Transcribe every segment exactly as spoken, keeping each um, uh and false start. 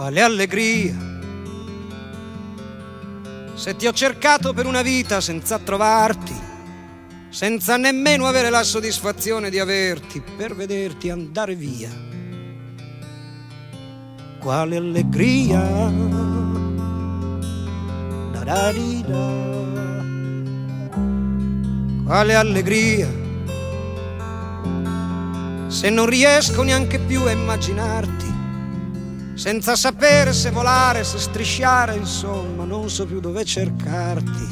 quale allegria, se ti ho cercato per una vita senza trovarti, senza nemmeno avere la soddisfazione di averti, per vederti andare via. Quale allegria, da da di da. Quale allegria, se non riesco neanche più a immaginarti, senza sapere se volare, se strisciare, insomma, non so più dove cercarti.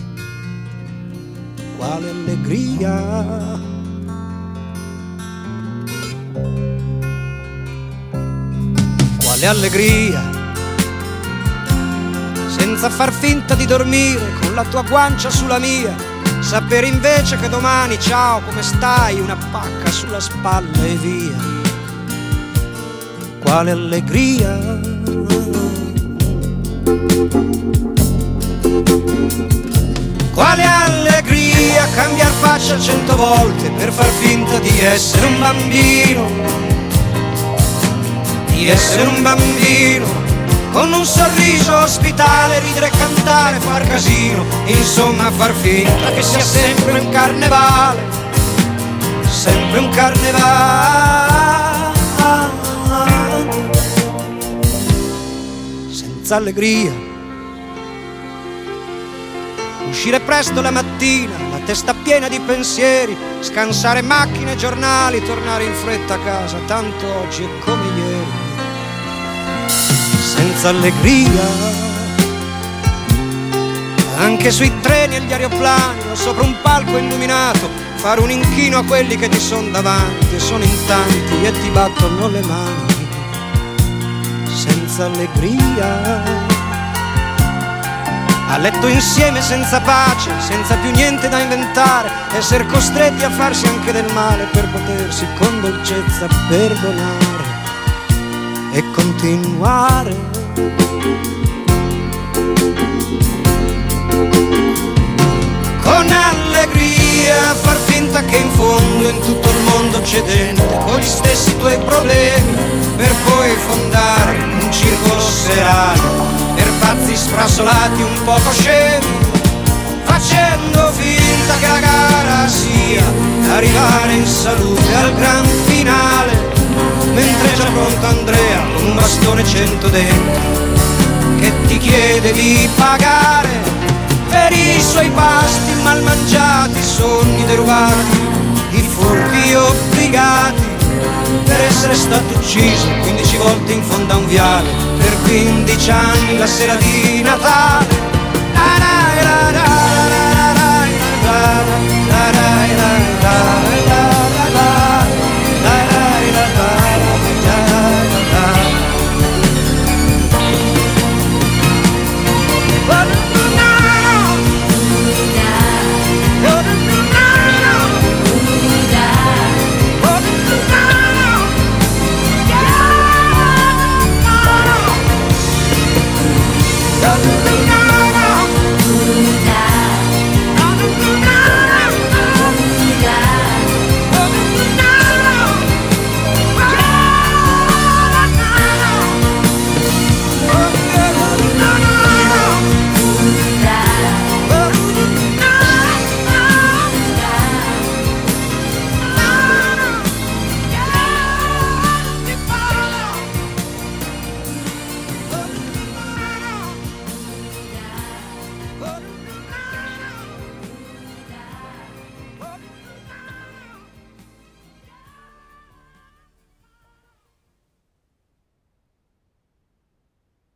Quale allegria, quale allegria, senza far finta di dormire con la tua guancia sulla mia, sapere invece che domani, ciao, come stai, una pacca sulla spalla e via. Quale allegria, quale allegria, cambiar faccia cento volte per far finta di essere un bambino, di essere un bambino, con un sorriso ospitale, ridere e cantare, far casino, insomma far finta che sia sempre un carnevale, sempre un carnevale, senza allegria, uscire presto la mattina, la testa piena di pensieri, scansare macchine e giornali, tornare in fretta a casa, tanto oggi è come ieri. Senza allegria, anche sui treni e gli aeroplani o sopra un palco illuminato, fare un inchino a quelli che ti son davanti e sono in tanti e ti battono le mani. Senza allegria, a letto insieme senza pace, senza più niente da inventare, essere costretti a farsi anche del male per potersi con dolcezza perdonare e continuare. Con allegria far finta che in fondo in tutto il mondo c'è gente con gli stessi tuoi problemi, per poi fondare un circolo serale per pazzi sfrasolati un poco scemi, facendo finta che la gara sia arrivare in salute al gran finale, mentre è già pronto Andrea con un bastone cento denti che ti chiede di pagare per i suoi pasti mal mangiati, sogni derubati, i furbi obbligati, per essere stato ucciso quindici volte in fondo a un viale, per quindici anni la sera di Natale.